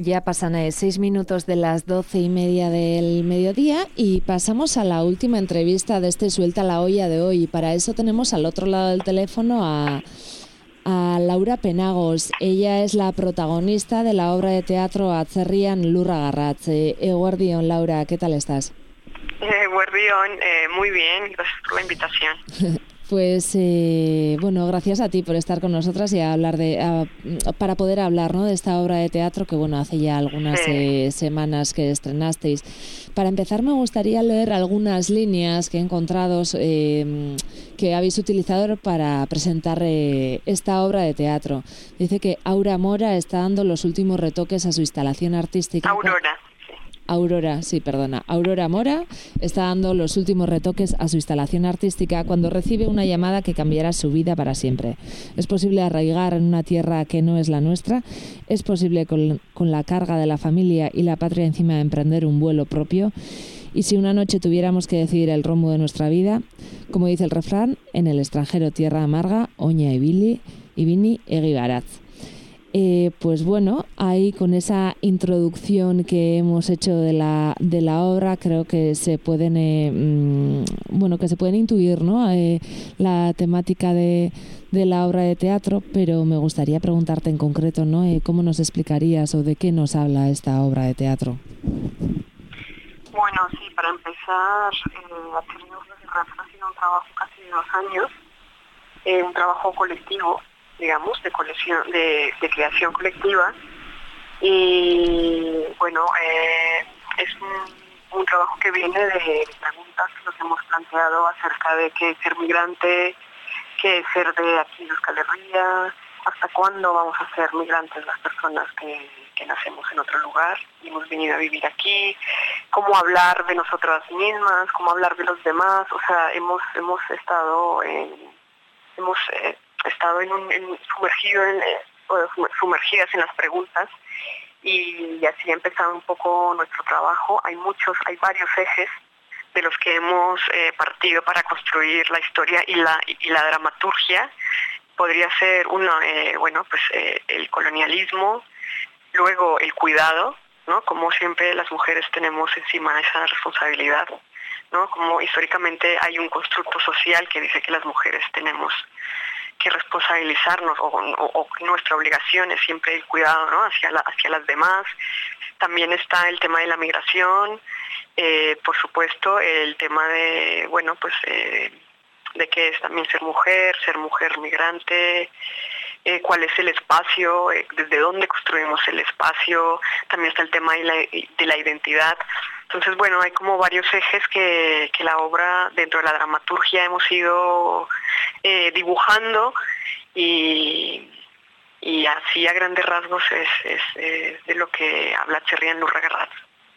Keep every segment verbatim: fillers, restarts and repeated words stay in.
Ya pasan eh, seis minutos de las doce y media del mediodía y pasamos a la última entrevista de este Suelta la Olla de hoy. Y para eso tenemos al otro lado del teléfono a, a Laura Penagos. Ella es la protagonista de la obra de teatro Atzerrian Lurra-Garratz. Eh, Eguerdion, Laura, ¿qué tal estás? Eguerdion, eh, muy bien, gracias por la invitación. Pues eh, bueno, gracias a ti por estar con nosotras y a hablar de a, para poder hablar, ¿no?, de esta obra de teatro que bueno hace ya algunas sí. eh, semanas que estrenasteis. Para empezar me gustaría leer algunas líneas que he encontrado eh, que habéis utilizado para presentar eh, esta obra de teatro. Dice que Aura Mora está dando los últimos retoques a su instalación artística. Aurora. Aurora, sí, perdona. Aurora Mora está dando los últimos retoques a su instalación artística cuando recibe una llamada que cambiará su vida para siempre. Es posible arraigar en una tierra que no es la nuestra. Es posible con, con la carga de la familia y la patria encima de emprender un vuelo propio. Y si una noche tuviéramos que decidir el rumbo de nuestra vida, como dice el refrán, en el extranjero tierra amarga, oña y bili, y vini egibaraz. Eh, pues bueno, ahí con esa introducción que hemos hecho de la de la obra, creo que se pueden eh, mmm, bueno que se pueden intuir, ¿no?, eh, la temática de, de la obra de teatro, pero me gustaría preguntarte en concreto, ¿no?, eh, cómo nos explicarías o de qué nos habla esta obra de teatro. Bueno, sí, para empezar, eh, Atzerrian Lurra-Garratz ha sido un trabajo casi de dos años, eh, un trabajo colectivo, digamos, de colección, de, de creación colectiva, y bueno, eh, es un, un trabajo que viene de preguntas que nos hemos planteado acerca de qué es ser migrante, qué es ser de aquí de Euskal Herria, hasta cuándo vamos a ser migrantes las personas que, que nacemos en otro lugar y hemos venido a vivir aquí, cómo hablar de nosotras mismas, cómo hablar de los demás. O sea, hemos hemos estado en, hemos eh, estado en un, en, sumergido en, eh, sumergidas en las preguntas, y así ha empezado un poco nuestro trabajo. Hay muchos, hay varios ejes de los que hemos eh, partido para construir la historia y la y la dramaturgia. Podría ser uno, eh, bueno, pues eh, el colonialismo, luego el cuidado, ¿no? Como siempre las mujeres tenemos encima esa responsabilidad, ¿no? Como históricamente hay un constructo social que dice que las mujeres tenemos que responsabilizarnos, o, o, o nuestra obligación es siempre el cuidado, ¿no?, hacia la, hacia las demás. También está el tema de la migración, eh, por supuesto el tema de, bueno, pues eh, de qué es también ser mujer, ser mujer migrante, eh, cuál es el espacio, eh, desde dónde construimos el espacio. También está el tema de la, de la identidad. Entonces, bueno, hay como varios ejes que, que la obra, dentro de la dramaturgia, hemos ido eh, dibujando, y, y así a grandes rasgos es, es, es de lo que habla Atzerrian Lurra-Garratz.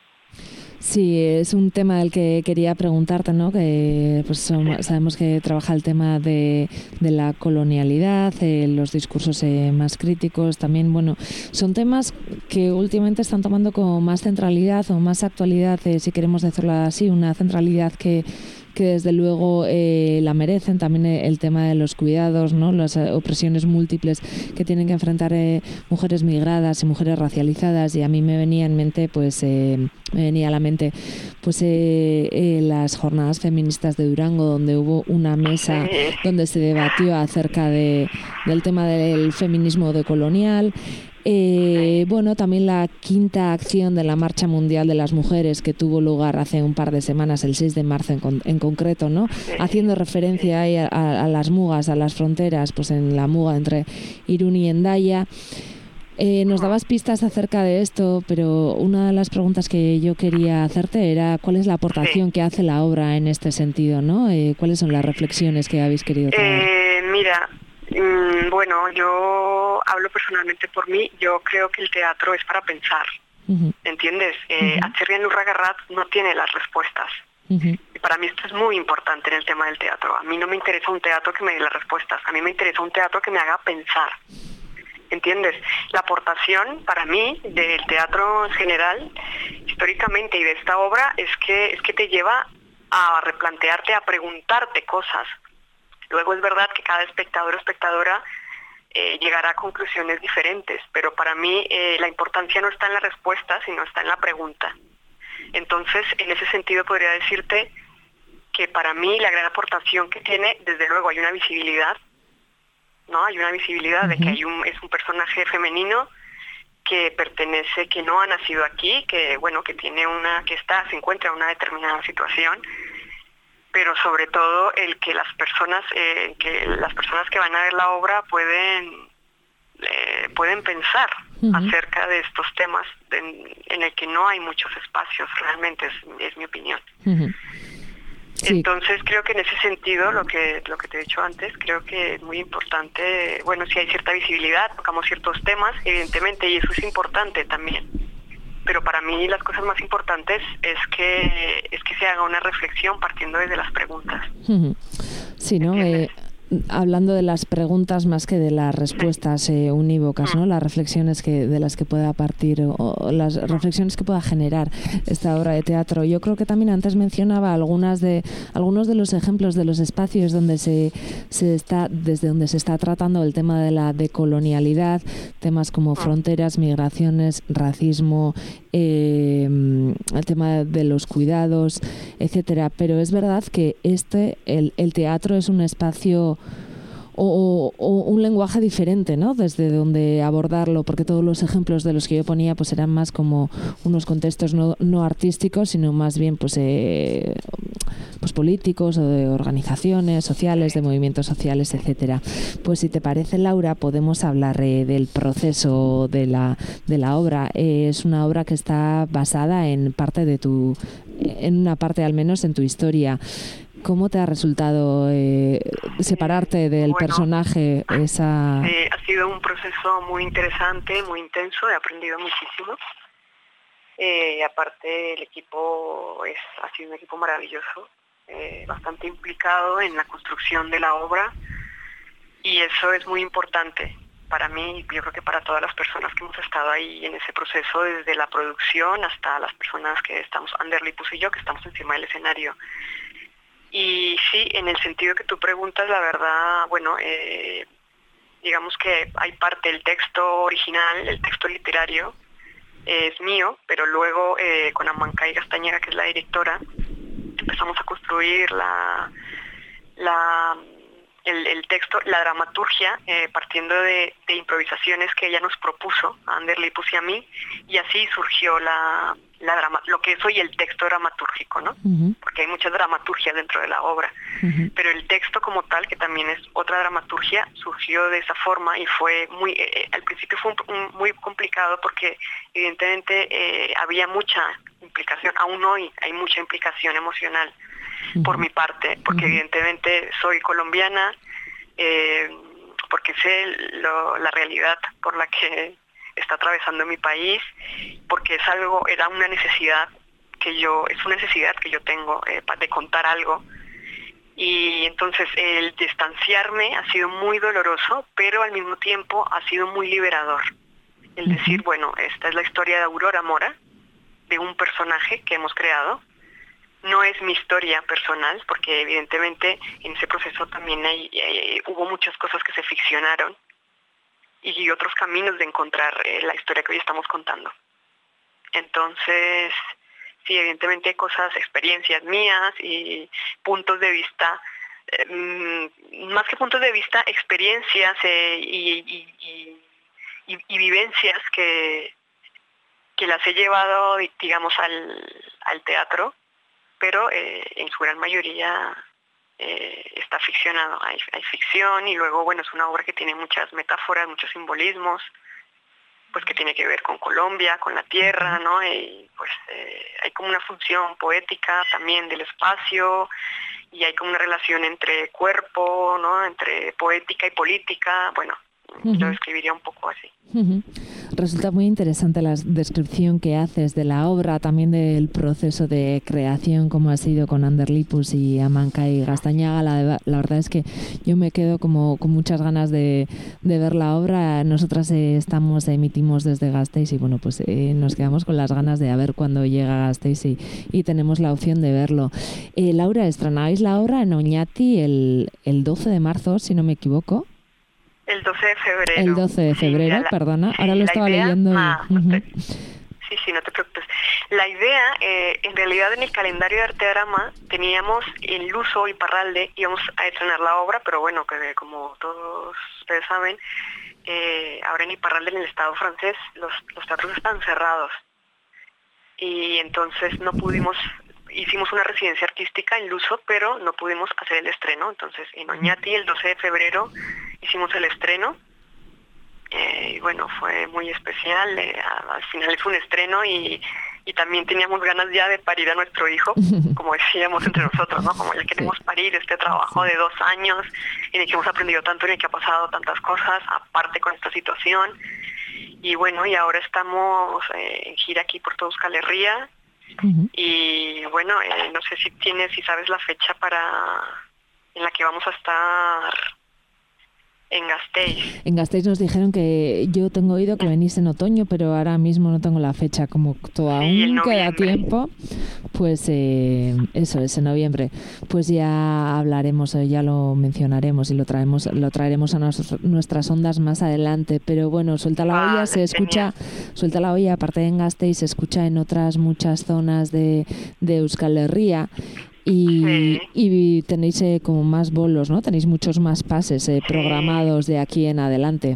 Sí, es un tema del que quería preguntarte, ¿no? Que pues son, sabemos que trabaja el tema de, de la colonialidad, eh, los discursos eh, más críticos, también, bueno, son temas que últimamente están tomando como más centralidad o más actualidad, eh, si queremos decirlo así, una centralidad que que desde luego eh, la merecen. También el tema de los cuidados, ¿no?, las opresiones múltiples que tienen que enfrentar eh, mujeres migradas y mujeres racializadas. Y a mí me venía en mente, pues eh, me venía a la mente pues eh, eh, las jornadas feministas de Durango, donde hubo una mesa donde se debatió acerca de del tema del feminismo decolonial. Eh, bueno, también la quinta acción de la Marcha Mundial de las Mujeres, que tuvo lugar hace un par de semanas, el seis de marzo en, con, en concreto, ¿no?, haciendo referencia ahí a, a, a las mugas, a las fronteras, pues en la muga entre Irún y Hendaya. Eh, nos dabas pistas acerca de esto, pero una de las preguntas que yo quería hacerte era ¿cuál es la aportación que hace la obra en este sentido, ¿no? Eh, ¿Cuáles son las reflexiones que habéis querido traer? Eh, mira, mm, bueno, yo hablo personalmente por mí. Yo creo que el teatro es para pensar, uh-huh. ¿Entiendes? Eh, uh-huh. Atzerrian Lurra-Garratz no tiene las respuestas. Uh-huh. Y para mí esto es muy importante en el tema del teatro. A mí no me interesa un teatro que me dé las respuestas, a mí me interesa un teatro que me haga pensar. ¿Entiendes? La aportación para mí del teatro en general, históricamente, y de esta obra, es que es que te lleva a replantearte, a preguntarte cosas. Luego es verdad que cada espectador o espectadora eh, llegará a conclusiones diferentes, pero para mí eh, la importancia no está en la respuesta, sino está en la pregunta. Entonces, en ese sentido podría decirte que para mí la gran aportación que tiene, desde luego hay una visibilidad, ¿no? Hay una visibilidad uh-huh. de que hay un, es un personaje femenino que pertenece, que no ha nacido aquí, que bueno, que tiene una, que está, se encuentra en una determinada situación, pero sobre todo el que las personas, eh, que las personas que van a ver la obra pueden, eh, pueden pensar uh-huh. acerca de estos temas de, en el que no hay muchos espacios, realmente es, es mi opinión. Uh-huh. Sí. Entonces creo que en ese sentido, lo que lo que te he dicho antes, creo que es muy importante, bueno, si hay cierta visibilidad, tocamos ciertos temas, evidentemente, y eso es importante también. Pero para mí las cosas más importantes es que es que se haga una reflexión partiendo desde las preguntas. Sí, ¿no? Eh, hablando de las preguntas más que de las respuestas eh, unívocas, ¿no? Las reflexiones que de las que pueda partir o, o las reflexiones que pueda generar esta obra de teatro. Yo creo que también antes mencionaba algunas de algunos de los ejemplos de los espacios donde se se está desde donde se está tratando el tema de la decolonialidad, temas como fronteras, migraciones, racismo, eh, el tema de los cuidados, etcétera. Pero es verdad que este el, el teatro es un espacio O, o un lenguaje diferente, ¿no? Desde donde abordarlo, porque todos los ejemplos de los que yo ponía pues eran más como unos contextos no, no artísticos, sino más bien pues, eh, pues políticos o de organizaciones sociales, de movimientos sociales, etcétera. Pues si te parece, Laura, podemos hablar eh, del proceso de la de la obra. Eh, es una obra que está basada en parte de tu, en una parte al menos en tu historia. ¿Cómo te ha resultado eh, separarte del bueno, personaje? Esa... Eh, ha sido un proceso muy interesante, muy intenso, he aprendido muchísimo. Eh, aparte, el equipo es, ha sido un equipo maravilloso, eh, bastante implicado en la construcción de la obra, y eso es muy importante para mí, yo creo que para todas las personas que hemos estado ahí en ese proceso, desde la producción hasta las personas que estamos, Ander Lipus y yo, que estamos encima del escenario. Y sí, en el sentido que tú preguntas, la verdad, bueno, eh, digamos que hay parte del texto original, el texto literario, eh, es mío, pero luego eh, con Amancay Gastañega, que es la directora, empezamos a construir la, la, el, el texto, la dramaturgia, eh, partiendo de, de improvisaciones que ella nos propuso, a Ander Lipus y a mí, y así surgió la... La drama, lo que es hoy el texto dramatúrgico, ¿no? Uh-huh. Porque hay muchas dramaturgias dentro de la obra, uh-huh. pero el texto como tal, que también es otra dramaturgia, surgió de esa forma y fue muy, eh, al principio fue un, un, muy complicado porque evidentemente eh, había mucha implicación, aún hoy hay mucha implicación emocional uh-huh. por mi parte, porque uh-huh. evidentemente soy colombiana, eh, porque sé lo, la realidad por la que está atravesando mi país, porque es algo, era una necesidad que yo, es una necesidad que yo tengo eh, de contar algo, y entonces el distanciarme ha sido muy doloroso, pero al mismo tiempo ha sido muy liberador. El decir, bueno, esta es la historia de Aurora Mora, de un personaje que hemos creado, no es mi historia personal, porque evidentemente en ese proceso también hay, hay, hubo muchas cosas que se ficcionaron, y otros caminos de encontrar eh, la historia que hoy estamos contando. Entonces, sí, evidentemente hay cosas, experiencias mías y puntos de vista, eh, más que puntos de vista, experiencias eh, y, y, y, y, y vivencias que, que las he llevado, digamos, al, al teatro, pero eh, en su gran mayoría... Eh, está ficcionado, hay, hay ficción, y luego, bueno, es una obra que tiene muchas metáforas, muchos simbolismos, pues que tiene que ver con Colombia, con la tierra, ¿no? Y pues eh, hay como una función poética también del espacio, y hay como una relación entre cuerpo, ¿no? Entre poética y política, bueno, uh-huh. lo describiría un poco así. Uh-huh. Resulta muy interesante la descripción que haces de la obra, también del proceso de creación, como ha sido con Ander Lipus y Amancay Gastañega. La, la verdad es que yo me quedo como con muchas ganas de, de ver la obra. Nosotras eh, estamos, emitimos desde Gasteiz y bueno, pues eh, nos quedamos con las ganas de a ver cuándo llega Gasteiz y, y tenemos la opción de verlo. Eh, Laura, estrenabais la obra en Oñati el, el doce de marzo, si no me equivoco. El doce de febrero. El doce de febrero, sí, la, perdona, ahora sí, lo estaba idea, leyendo. Ah, y... uh-huh. Sí, sí, no te preocupes. La idea, eh, en realidad en el calendario de Arteagrama teníamos en Luso y Parralde, íbamos a estrenar la obra, pero bueno, que como todos ustedes saben, eh, ahora en Iparralde, en el Estado francés, los, los teatros están cerrados. Y entonces no pudimos, hicimos una residencia artística en Luso, pero no pudimos hacer el estreno. Entonces en Oñati, el doce de febrero, hicimos el estreno. Eh, y bueno, fue muy especial, eh, al final es un estreno y, y también teníamos ganas ya de parir a nuestro hijo, como decíamos entre nosotros, ¿no? Como ya queremos sí. parir este trabajo sí. de dos años en el que hemos aprendido tanto, en el que ha pasado tantas cosas, aparte con esta situación. Y bueno, y ahora estamos eh, en gira aquí por toda Euskal Herria. Uh-huh. Y bueno, eh, no sé si tienes, si sabes la fecha para en la que vamos a estar... En Gasteiz. En Gasteiz nos dijeron que yo tengo oído que venís en otoño, pero ahora mismo no tengo la fecha, como todavía sí, queda tiempo, pues eh, eso es en noviembre. Pues ya hablaremos, ya lo mencionaremos y lo traemos, lo traeremos a nos, nuestras ondas más adelante. Pero bueno, Suelta la olla, ah, se escucha, genial. Suelta la olla, aparte de en Gasteiz, se escucha en otras muchas zonas de, de Euskal Herria. Y, sí. y tenéis eh, como más bolos, ¿no? Tenéis muchos más pases eh, sí. programados de aquí en adelante.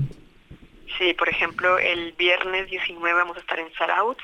Sí, por ejemplo, el viernes diecinueve vamos a estar en Zarautz,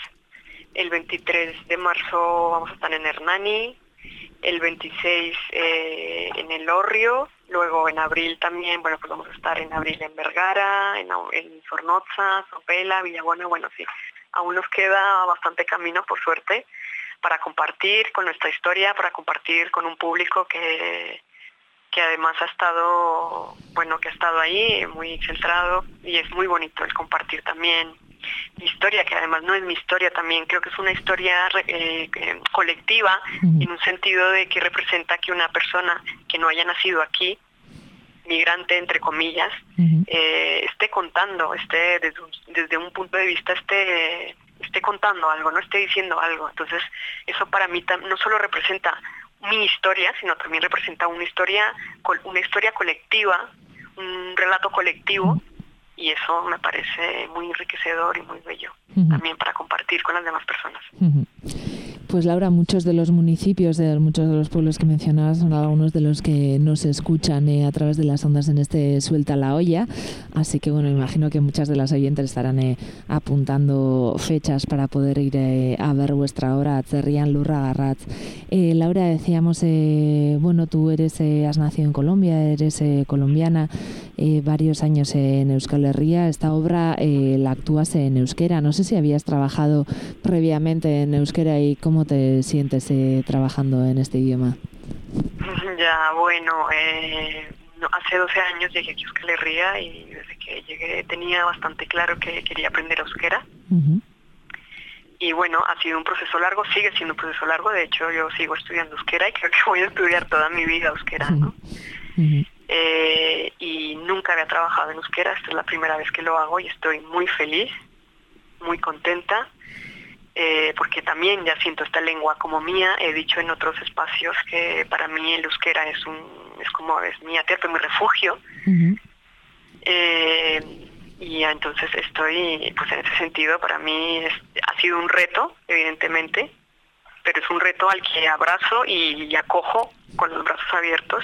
el veintitrés de marzo vamos a estar en Hernani, el veintiséis eh, en El Hórrio, luego en abril también, bueno, pues vamos a estar en abril en Vergara, en, en Zornotza, Sopela, Villabuena, bueno, sí, aún nos queda bastante camino, por suerte, para compartir con nuestra historia, para compartir con un público que, que además ha estado, bueno, que ha estado ahí muy centrado, y es muy bonito el compartir también mi historia, que además no es mi historia también, creo que es una historia eh, colectiva, uh-huh. en un sentido de que representa que una persona que no haya nacido aquí, migrante entre comillas, uh-huh. eh, esté contando, esté desde un, desde un punto de vista esté esté contando algo, no esté diciendo algo. Entonces eso para mí no solo representa mi historia, sino también representa una historia una historia colectiva, un relato colectivo, y eso me parece muy enriquecedor y muy bello, uh-huh. también para compartir con las demás personas. Uh-huh. Pues Laura, muchos de los municipios, de muchos de los pueblos que mencionabas son algunos de los que nos escuchan eh, a través de las ondas en este Suelta la olla, así que bueno, imagino que muchas de las oyentes estarán eh, apuntando fechas para poder ir eh, a ver vuestra obra, Atzerrian Lurra Garratz. Eh, Laura, decíamos, eh, bueno, tú eres, eh, has nacido en Colombia, eres eh, colombiana, eh, varios años eh, en Euskal Herria. Esta obra eh, la actúas en euskera, no sé si habías trabajado previamente en euskera y cómo te sientes eh, trabajando en este idioma. Ya, bueno, eh, no, hace doce años llegué aquí a Euskal Herria y desde que llegué tenía bastante claro que quería aprender euskera. Uh-huh. Y bueno, ha sido un proceso largo, sigue siendo un proceso largo, de hecho yo sigo estudiando euskera y creo que voy a estudiar toda mi vida euskera, ¿no? Uh-huh. Eh, y nunca había trabajado en euskera, esta es la primera vez que lo hago y estoy muy feliz, muy contenta. Eh, porque también ya siento esta lengua como mía. He dicho en otros espacios que para mí el euskera es un es como es mi aterpe, mi refugio. Uh-huh. Eh, y entonces estoy, pues en ese sentido para mí es, ha sido un reto, evidentemente, pero es un reto al que abrazo y, y acojo con los brazos abiertos,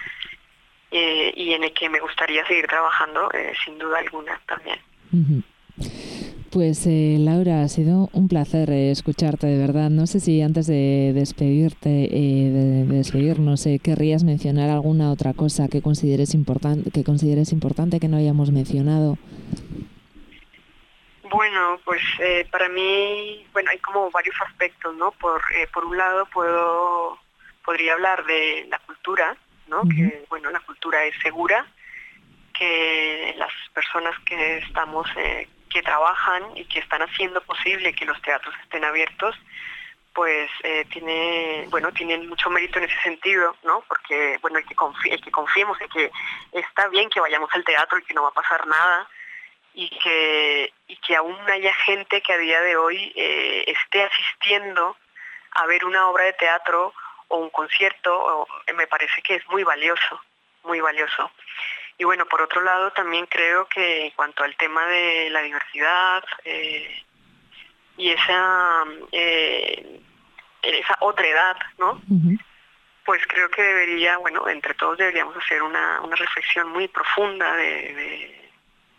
eh, y en el que me gustaría seguir trabajando, eh, sin duda alguna también. Uh-huh. Pues eh, Laura, ha sido un placer eh, escucharte, de verdad. No sé si antes de despedirte, eh, de, de despedirnos, eh, querrías mencionar alguna otra cosa que consideres importante, que consideres importante que no hayamos mencionado. Bueno, pues eh, para mí, bueno, hay como varios aspectos, ¿no? Por eh, por un lado puedo podría hablar de la cultura, ¿no? Uh-huh. Que bueno, la cultura es segura, que las personas que estamos eh, que trabajan y que están haciendo posible que los teatros estén abiertos, pues eh, tiene, bueno, tienen mucho mérito en ese sentido, ¿no? Porque, bueno, el que, confie, el que confiemos en que está bien que vayamos al teatro y que no va a pasar nada, y que, y que aún haya gente que a día de hoy eh, esté asistiendo a ver una obra de teatro o un concierto, o, me parece que es muy valioso, muy valioso. y bueno, por otro lado también creo que en cuanto al tema de la diversidad eh, y esa eh, esa otredad, ¿no? Uh-huh. Pues creo que debería, bueno, entre todos deberíamos hacer una, una reflexión muy profunda de, de,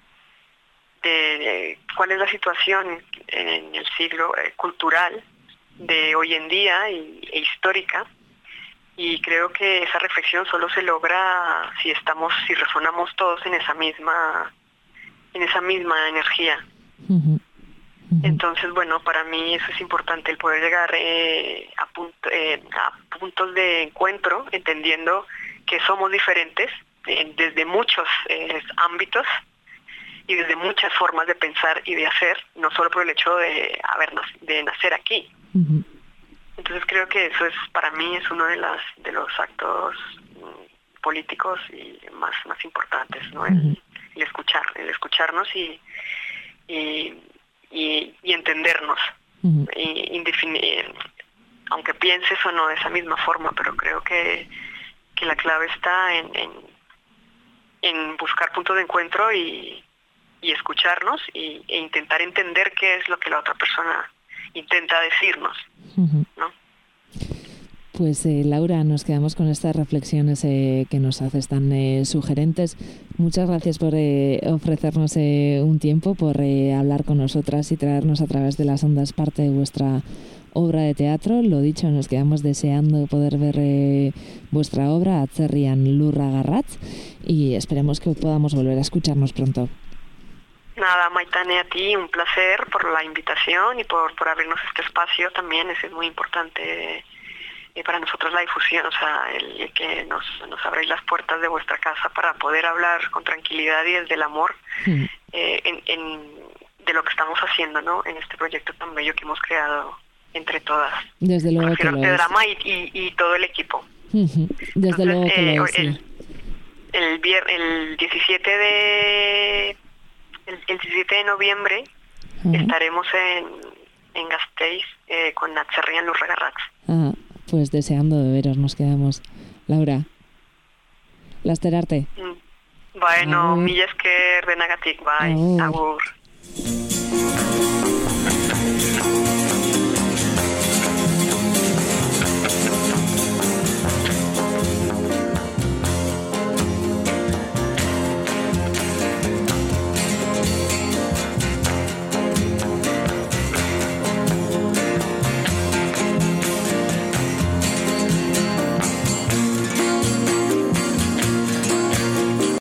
de, de cuál es la situación en el siglo eh, cultural de hoy en día y, e histórica, y creo que esa reflexión solo se logra si estamos, si resonamos todos en esa misma, en esa misma energía. Uh-huh. Entonces, bueno, para mí eso es importante, el poder llegar eh, a, punto, eh, a puntos de encuentro, entendiendo que somos diferentes eh, desde muchos eh, ámbitos y desde muchas formas de pensar y de hacer, no solo por el hecho de, haber, de nacer aquí. Uh-huh. Entonces creo que eso es, para mí, es uno de, las, de los actos mm, políticos y más, más importantes, ¿no? El, uh-huh. el escuchar, el escucharnos y... y Y, y entendernos, uh-huh. y, indefini- aunque pienses o no de esa misma forma, pero creo que, que la clave está en, en, en buscar puntos de encuentro y, y escucharnos y, e intentar entender qué es lo que la otra persona intenta decirnos, uh-huh. ¿no? Pues eh, Laura, nos quedamos con estas reflexiones eh, que nos haces tan eh, sugerentes. Muchas gracias por eh, ofrecernos eh, un tiempo, por eh, hablar con nosotras y traernos a través de las ondas parte de vuestra obra de teatro. Lo dicho, nos quedamos deseando poder ver eh, vuestra obra, Atzerrian Lurragarratz, y esperemos que podamos volver a escucharnos pronto. Nada, Maitane, a ti un placer por la invitación y por, por abrirnos este espacio también. Es muy importante y para nosotros la difusión, o sea, el, el que nos, nos abráis las puertas de vuestra casa para poder hablar con tranquilidad y desde el amor mm. eh, en, en, de lo que estamos haciendo, ¿no? En este proyecto tan bello que hemos creado entre todas. Desde luego que lo de es. Drama y, y, y todo el equipo. Uh-huh. Desde Entonces, luego que eh, lo es. El, el, vier, el diecisiete de el, el diecisiete de noviembre uh-huh. estaremos en, en Gasteiz eh, con Atzerrian Lurragarratz. Uh-huh. Pues deseando de veros nos quedamos. Laura, lasterarte. Bueno, mila esker denagatik, bai, agur.